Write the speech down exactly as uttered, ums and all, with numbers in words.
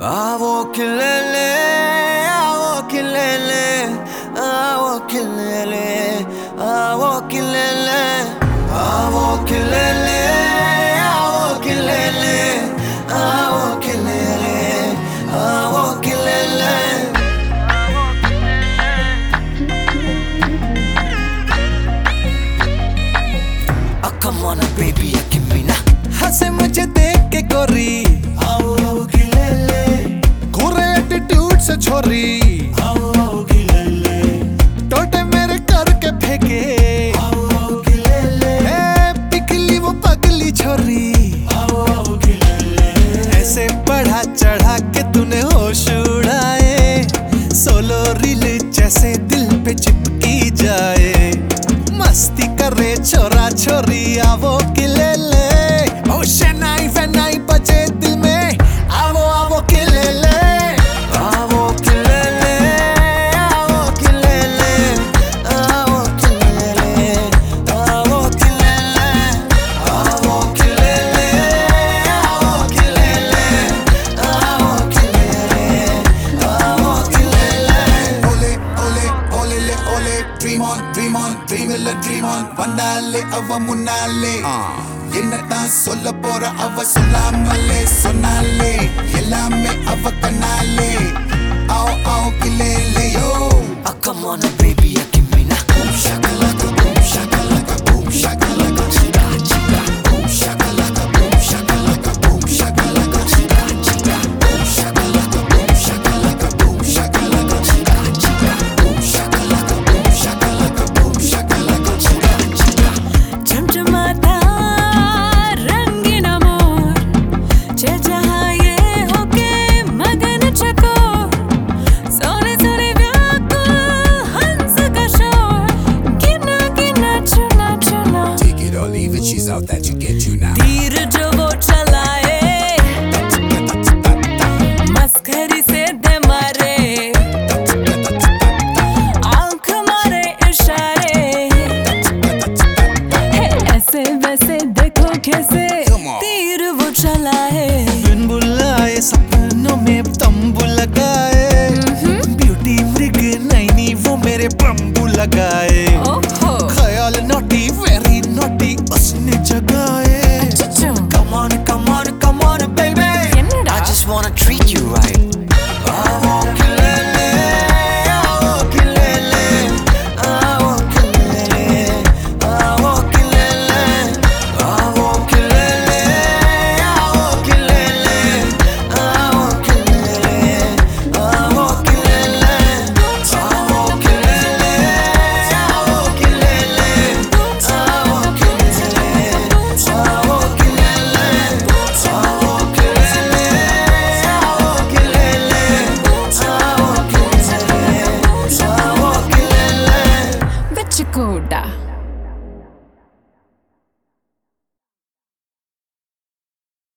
Avo kilele, avo kilele, avo kilele, avo kilele, avo kilele, avo kilele, avo kilele, avo kilele. Oh come on, baby, give me na. हंसे मुझे देख के गोरी, आओ आओ kilele. Attitude से छोरी, आओ आओ kilele. टोटे मेरे करके फेंके, आओ आओ kilele. ए पिघली वो पगली छोरी, आओ आओ kilele. ऐसे बढ़ा चढ़ा के तूने होश उड़ाए, सोलो रील जैसे दिल पे चिपकी जाए, मस्ती करे छोरा छोरी आवो किलेले, ओ शनाई वनाई बजे दिल में आवो आवो किलेले. Dream on, dream on, dream illa dream on. Vandale ava munale. Yenna solla pora ava solamale sonale. Yellame ava kanale. Ao ao kilele yo. Oh come on, baby, give me na. Boom shakalaka, boom shakalaka, boom shakalaka. Chica chica, Boom shakalaka, boom shakalaka, boom shakalaka. chica chica, Boom shakalaka, boom shakalaka, boom shakalaka. chica chica, Boom shakalaka, boom shakalaka, boom shakalaka. chica chica. चमचमाता रंगीन मोर, चल जहाँ ये होके मगन चकोर, सोने सोने व्याकुल हंस का शोर, गिना गिना चुना चुना, Take it or leave it, she's out that you get to now. तीर जो वो चलाए, मस्करी से दे मारे, आंख मारे इशारे, हे ऐसे वैसे देखो कैसे तीर वो चलाए. बिन बुलाए सपनों में तंबू लगाए, ब्यूटी मृग नैनी वो मेरे बम्बू लगाए, ओहो ख्याल नोटी वेरी नोटी उसने जगाए. चुचु Come on, come on, come on, baby. என்னடா I just wanna treat you right.